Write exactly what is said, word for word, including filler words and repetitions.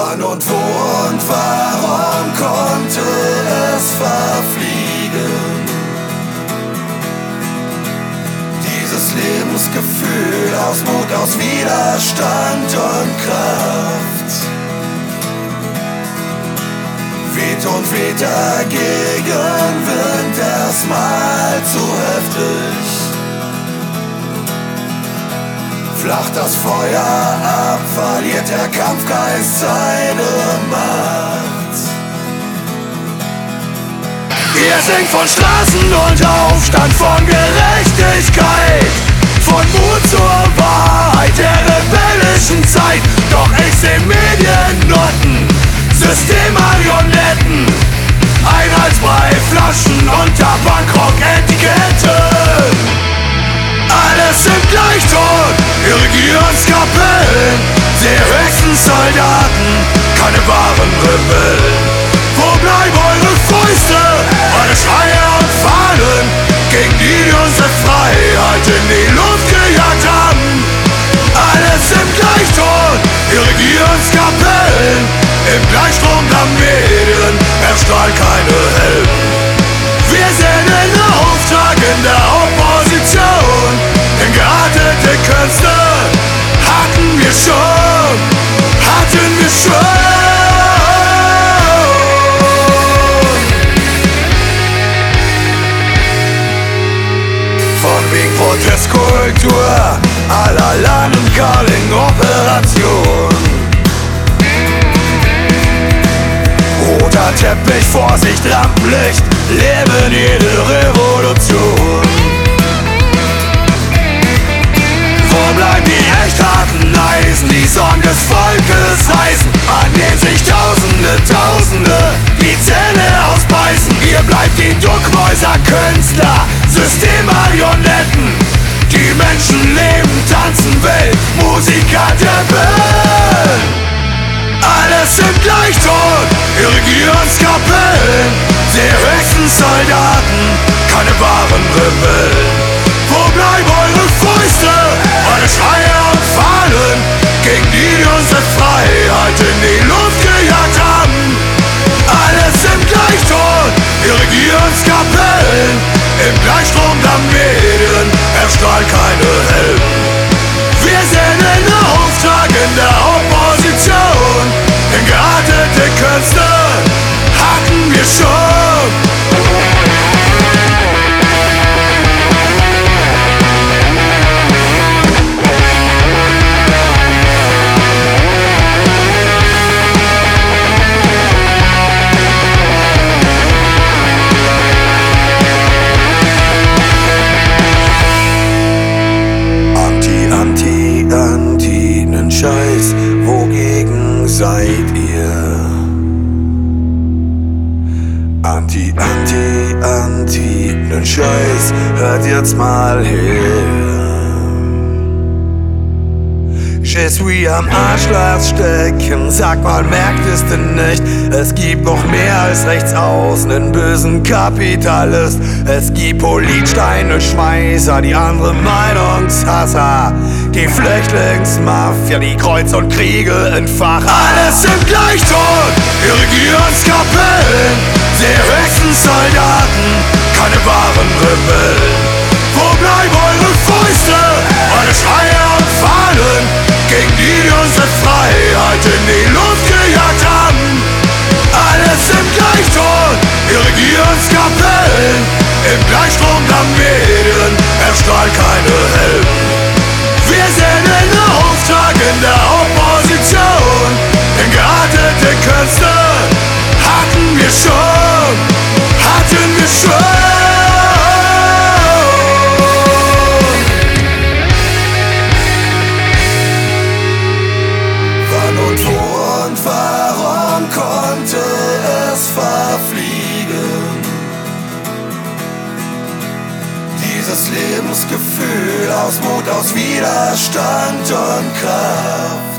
Wann und wo und warum konnte es verfliegen? Dieses Lebensgefühl aus Mut, aus Widerstand und Kraft weht und weht dagegen, Wind erstmal zu heftig. Flacht das Feuer ab, verliert der Kampfgeist seine Macht. Ihr singt von Straßen und Aufstand, von Gerechtigkeit, von Mut zur Wahrheit der rebellischen Zeit. Doch ich seh Mediennoten, Systemmarionetten, Einheitsbrei, Flaschen und Tabakrock-Etiketten. Alles sind gleich tot, Regierungskapellen, die höchsten Soldaten, keine wahren Rebellen. Wo bleiben eure Fäuste, eure Schreie und Fahnen, gegen die, die unsere Freiheit in die Luft gejagt haben? Alles sind gleich tot, Regierungskapellen, im Gleichstrom der Medien erstrahlt keine Helden. Wir sind in Auftrag in der Opposition, denn geartete Künste hatten wir schon, hatten wir schon. Von wegen Protestkultur, aller London-Calling-Operation. Roter Teppich, Vorsicht, Rampenlicht, leben jede Revolution. Wo bleiben die echt harten Eisen, die Sorgen des Volkes heißen, an denen sich Tausende, Tausende die Zähne ausbeißen? Ihr bleibt die Duckmäuser, Künstler, Systemmarionetten, die Menschen leben, tanzen, Welt, Musiker der Welt. Alles sind gleich tot, Regierungskapellen, die höchsten Soldaten, keine wahren Rebellen. Wo bleiben eure Fäuste, eure Schreie und Fahnen, gegen die, die unsere Freiheit in die Luft gejagt haben? Alles sind gleich tot, Regierungskapellen, im Gleichstrom der Medien erstrahlt keine Helden. Wir sind in Auftrag in der Opposition, denn geartete Künste hatten wir schon. Scheiß, wogegen seid ihr? Anti, anti, anti, nen Scheiß, hört jetzt mal her. Je suis am Arschloch stecken, sag mal, merkt es denn nicht? Es gibt noch mehr als rechts außen, einen bösen Kapitalist. Es gibt Politsteine, Schmeißer, die andere Meinungshasser, die Flüchtlingsmafia, die Kreuz und Kriege entfachen. Alles sind gleich tot, Regierungskapellen, die höchsten Soldaten, keine wahren Rebellen. Wo bleiben eure Fäuste, eure Schreie und Fahnen, gegen die, die unsere Freiheit in die Luft gejagt haben? Alles sind gleich tot, Regierungskapellen, im Gleichstrom der Medien erstrahlt keine Helden. Wir sind in Auftrag in der Opposition, denn geartete Künste hatten wir schon, hatten wir schon. Wann und wo und warum konnte es verfliegen? Dieses Lebensgefühl aus Mut, aus Widerstand und Kraft